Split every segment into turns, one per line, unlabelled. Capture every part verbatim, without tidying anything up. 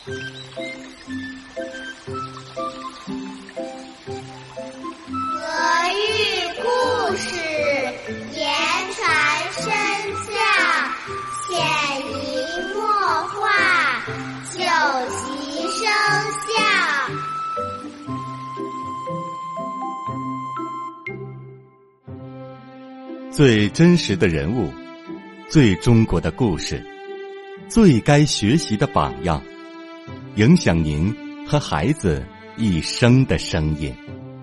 俄语故事言传身教，潜移默化，久习生效。
最真实的人物，最中国的故事，最该学习的榜样，影响您和孩子一生的声音。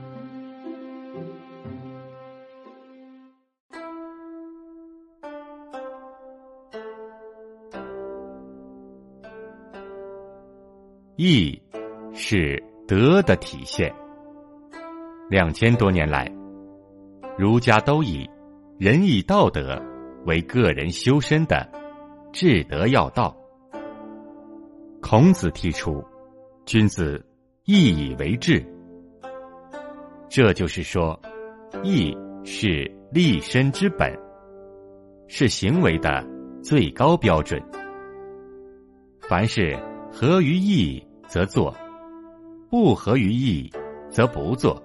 义是德的体现。两千多年来，儒家都以仁义道德为个人修身的至德要道。孔子提出君子义以为质，这就是说，义是立身之本，是行为的最高标准。凡是合于义则做，不合于义则不做。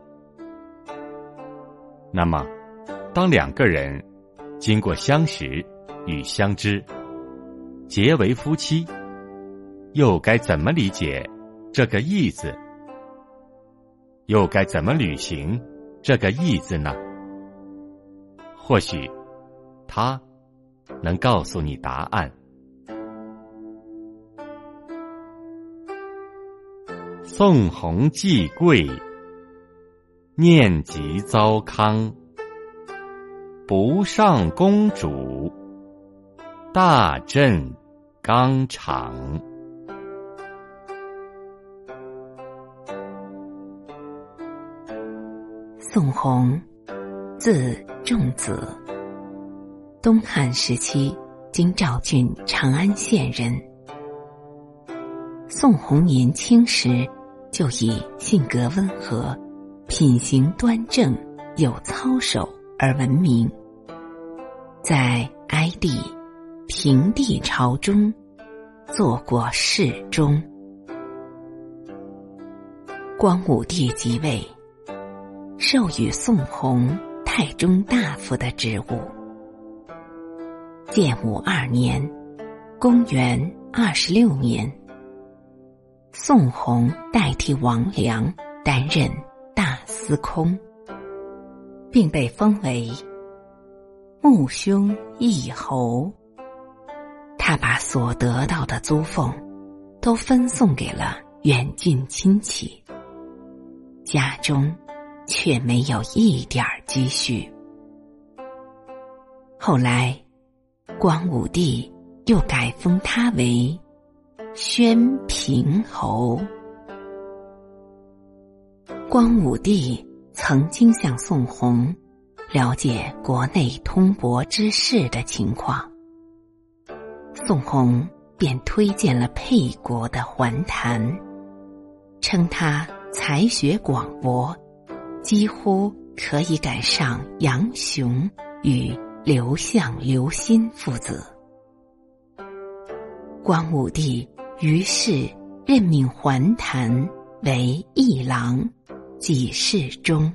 那么当两个人经过相识与相知，结为夫妻，又该怎么理解这个义字？又该怎么履行这个义字呢？或许他能告诉你答案。宋弘祭贵，念及糟糠，不上公主，大振纲常。
宋弘，字仲子，东汉时期今赵郡长安县人。宋弘年轻时就以性格温和、品行端正、有操守而闻名，在哀帝、平帝朝中做过侍中。光武帝即位，授予宋弘太中大夫的职务。建武二年，公元二十六年，宋弘代替王良担任大司空，并被封为穆兄义侯。他把所得到的租俸都分送给了远近亲戚，家中却没有一点积蓄。后来光武帝又改封他为宣平侯。光武帝曾经向宋弘了解国内通舶之事的情况，宋弘便推荐了沛国的桓谭，称他才学广博，几乎可以赶上杨雄与刘向、刘歆父子。光武帝于是任命桓谭为议郎、给事中。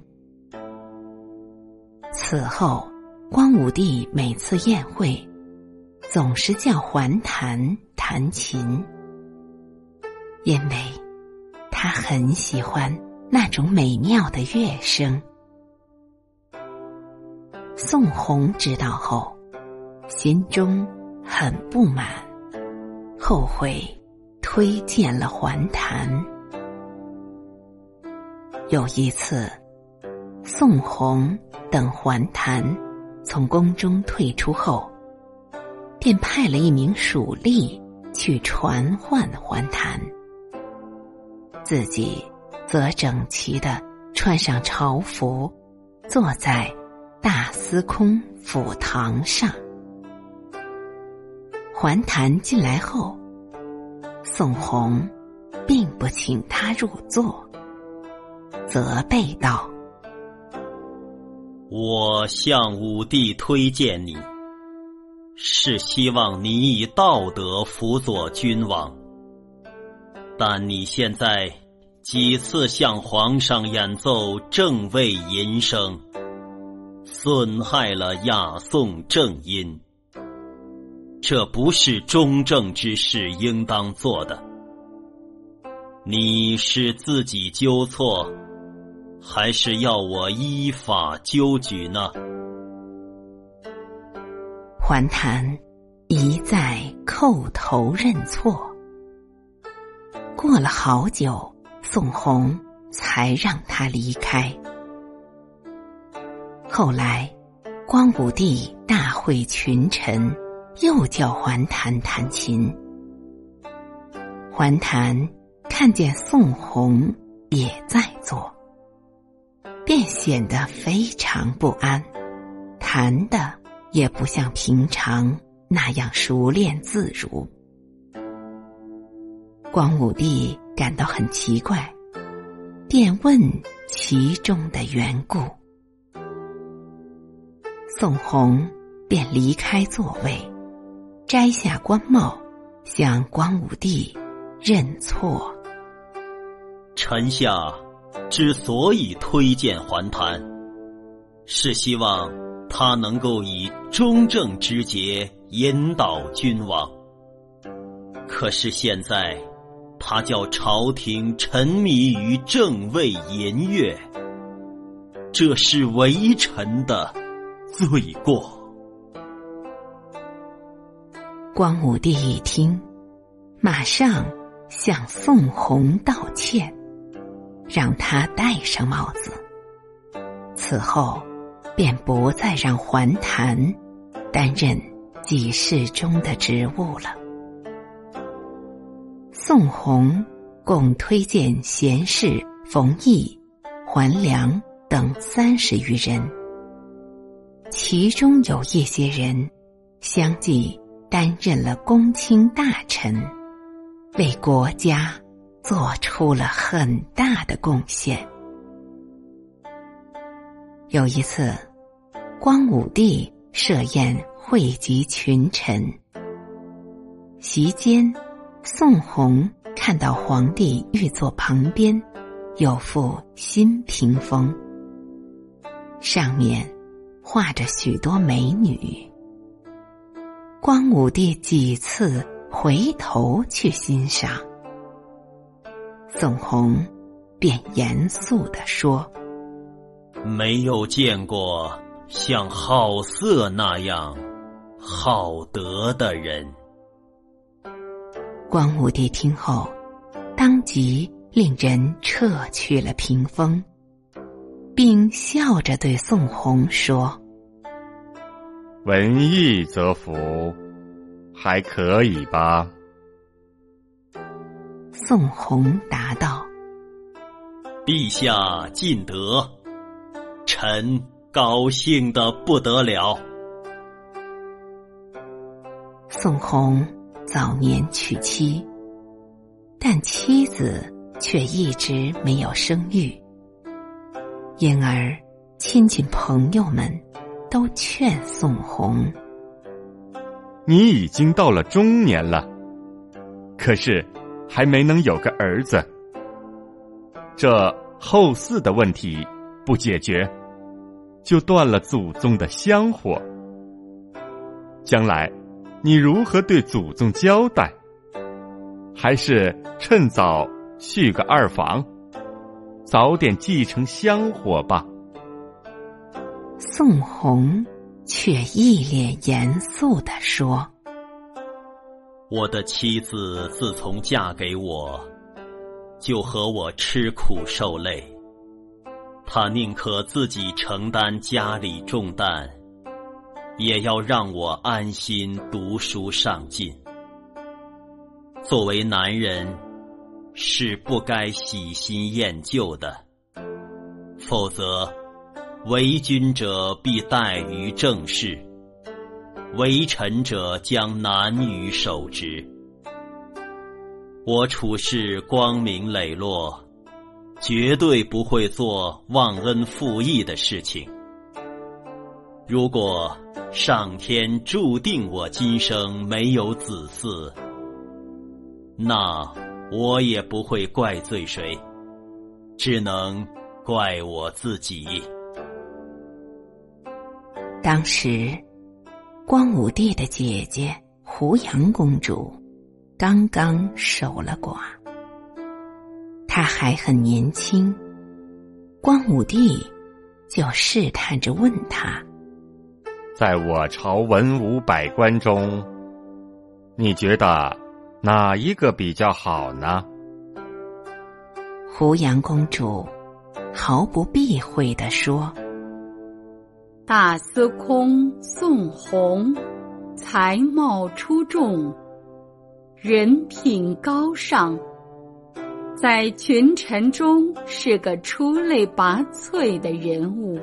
此后，光武帝每次宴会总是叫桓谭弹琴，因为他很喜欢那种美妙的乐声。宋弘知道后，心中很不满，后悔推荐了桓谭。有一次，宋弘等桓谭从宫中退出后，便派了一名属吏去传唤桓谭，自己则整齐地穿上朝服，坐在大司空府堂上。桓谭进来后，宋弘并不请他入座，责备道：
我向武帝推荐你，是希望你以道德辅佐君王。 但你现在几次向皇上演奏正位吟声，损害了雅颂正音，这不是中正之士应当做的。你是自己纠错，还是要我依法纠举呢？
桓谭一再叩头认错。过了好久，宋弘才让他离开。后来光武帝大会群臣，又叫桓谭弹琴。桓谭看见宋弘也在做，便显得非常不安，弹的也不像平常那样熟练自如。光武帝感到很奇怪，便问其中的缘故。宋弘便离开座位，摘下官帽，向光武帝认错。
臣下之所以推荐桓谭，是希望他能够以中正之节引导君王。可是现在他叫朝廷沉迷于正位淫乐，这是为臣的罪过。
光武帝一听，马上向宋弘道歉，让他戴上帽子。此后便不再让桓谭担任给事中的职务了。宋弘共推荐贤士冯异、桓良等三十余人，其中有一些人相继担任了公卿大臣，为国家做出了很大的贡献。有一次，光武帝设宴汇集群臣，席间宋弘看到皇帝御座旁边有幅新屏风，上面画着许多美女。光武帝几次回头去欣赏，宋弘便严肃地说：
没有见过像好色那样好德的人。
光武帝听后，当即令人撤去了屏风，并笑着对宋弘说：
文艺则服，还可以吧？
宋弘答道：
陛下尽德，臣高兴得不得了。
宋弘早年娶妻，但妻子却一直没有生育，因而亲戚朋友们都劝宋弘：
你已经到了中年了，可是还没能有个儿子，这后嗣的问题不解决，就断了祖宗的香火，将来你如何对祖宗交代？还是趁早续个二房，早点继承香火吧。
宋弘却一脸严肃地说：
我的妻子自从嫁给我，就和我吃苦受累，她宁可自己承担家里重担，也要让我安心读书上进。作为男人，是不该喜新厌旧的，否则为君者必怠于政事，为臣者将难于守职。我处事光明磊落，绝对不会做忘恩负义的事情。如果上天注定我今生没有子嗣，那我也不会怪罪谁，只能怪我自己。
当时，光武帝的姐姐胡杨公主刚刚守了寡，她还很年轻，光武帝就试探着问她：
在我朝文武百官中，你觉得哪一个比较好呢？
胡杨公主毫不避讳地说：
大司空宋弘，才貌出众，人品高尚，在群臣中是个出类拔萃的人物。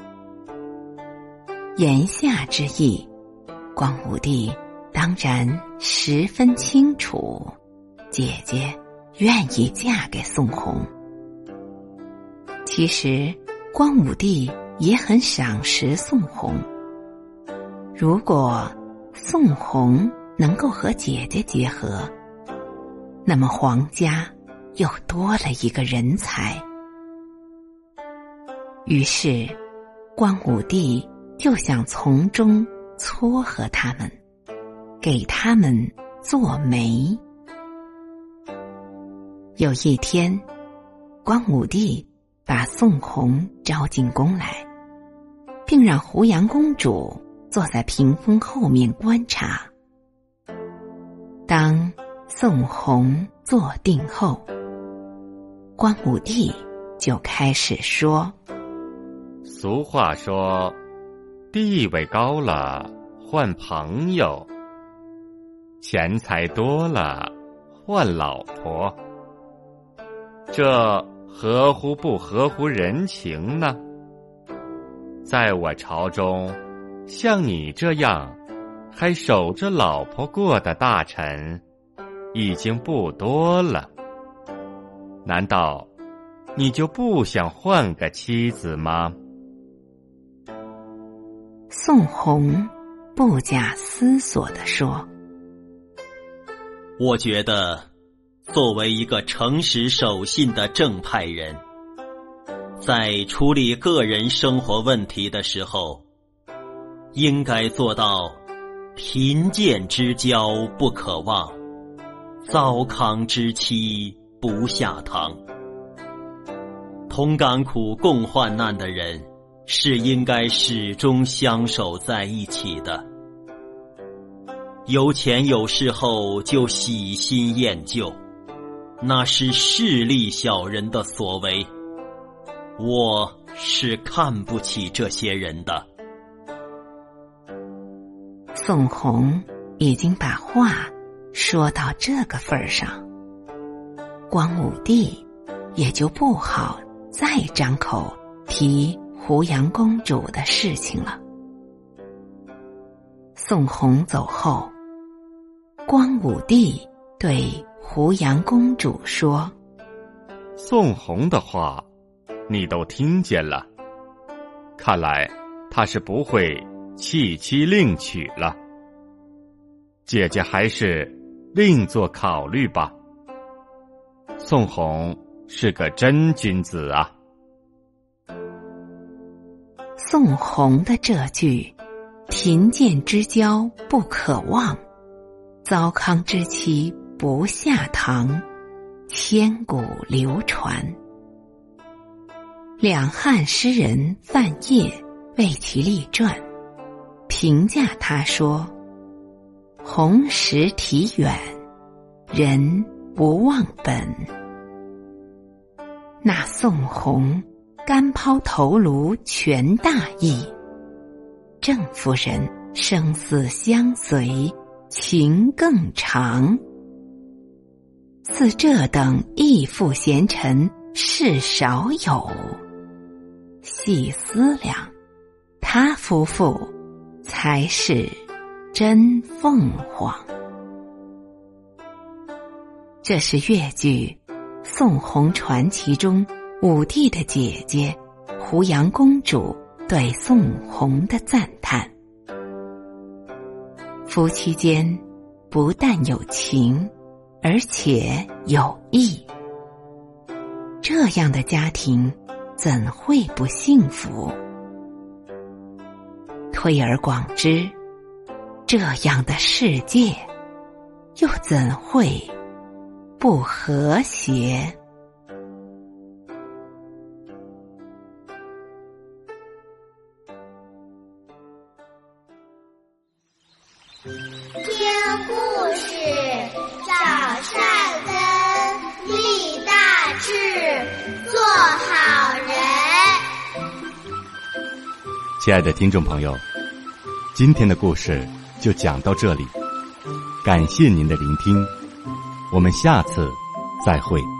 言下之意，光武帝当然十分清楚，姐姐愿意嫁给宋弘。其实，光武帝也很赏识宋弘。如果宋弘能够和姐姐结合，那么皇家又多了一个人才。于是，光武帝就想从中撮合他们，给他们做媒。有一天，光武帝把宋弘招进宫来，并让胡杨公主坐在屏风后面观察。当宋弘坐定后，光武帝就开始说：
俗话说，地位高了换朋友，钱财多了换老婆，这合乎不合乎人情呢？在我朝中，像你这样还守着老婆过的大臣已经不多了，难道你就不想换个妻子吗？
宋弘不假思索地说：
我觉得作为一个诚实守信的正派人，在处理个人生活问题的时候，应该做到贫贱之交不可忘，糟糠之妻不下堂。同甘苦共患难的人是应该始终相守在一起的。有钱有势后就喜新厌旧，那是势利小人的所为，我是看不起这些人的。
宋弘已经把话说到这个份儿上，光武帝也就不好再张口提胡杨公主的事情了。宋弘走后，光武帝对胡杨公主说：
宋弘的话你都听见了，看来他是不会弃妻另娶了，姐姐还是另做考虑吧。宋弘是个真君子啊。
宋弘的这句贫贱之交不可忘，糟糠之妻不下堂，千古流传。两汉诗人范晔为其立传，评价他说：红石体远，人不忘本。那宋弘干抛头颅全大义，郑夫人生死相随情更长。似这等义妇贤臣是少有，细思量，他夫妇才是真凤凰。这是越剧《宋弘传奇》中武帝的姐姐胡杨公主对宋弘的赞叹。夫妻间不但有情， 而且有益。这样的家庭怎会不幸福？推而广之，这样的世界又怎会不和谐？
听故事，长善根，立大志，做好人。
亲爱的听众朋友，今天的故事就讲到这里，感谢您的聆听，我们下次再会。